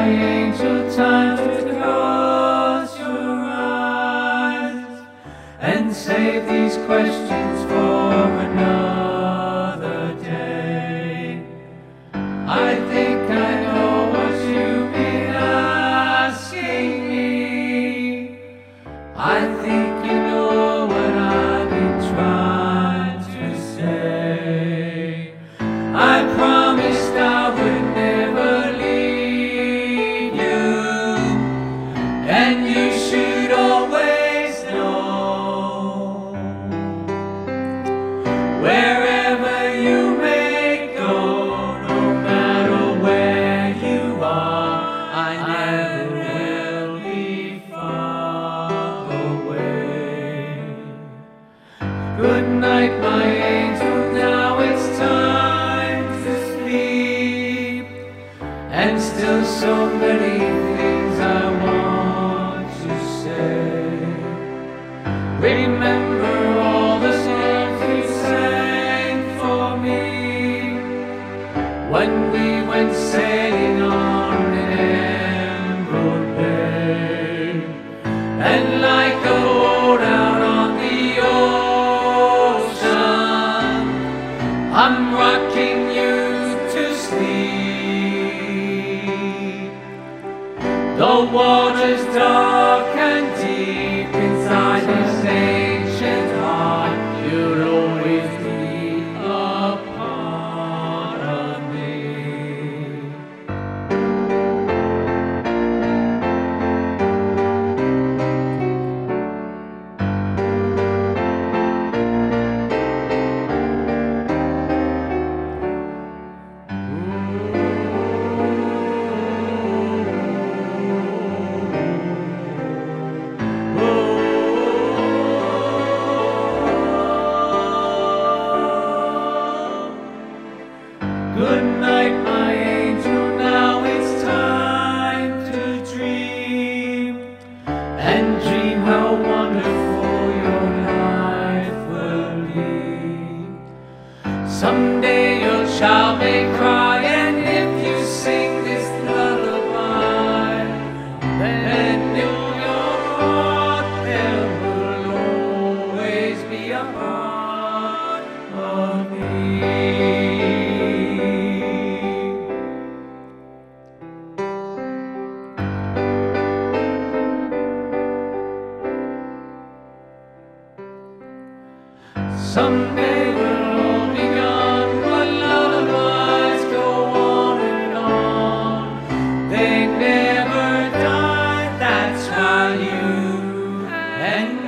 angel, time to close your eyes and save these questions for another day. I think I know what you've been asking me. I think you know what I've been trying to say. I promised I would never leave you, and you should always know, wherever you may go, no matter where you are, I never will be far away. Good night, my angel, now it's time to sleep, and still so many things I want to say. Remember all the songs you sang for me when we went sailing on an emerald bay, and like a boat out on the ocean, I'm rocking you to sleep. The water's dark and deep inside this ancient heart. You'll always be a part of me. Good night, my angel, now it's time to dream, and dream how wonderful your life will be. Someday your child may cry, and if you sing this lullaby, then in your heart there will always be a part of me. Someday we'll all be gone, but lullabies go on and on. They never die, that's why you and